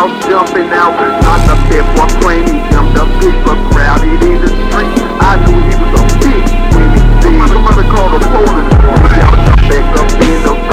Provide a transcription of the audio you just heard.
y'all jumping out. Not the fifth one claim he jumped up big but crowded in the street. I knew he was a bitch when he did. Somebody called the police. Y'all jump back up in the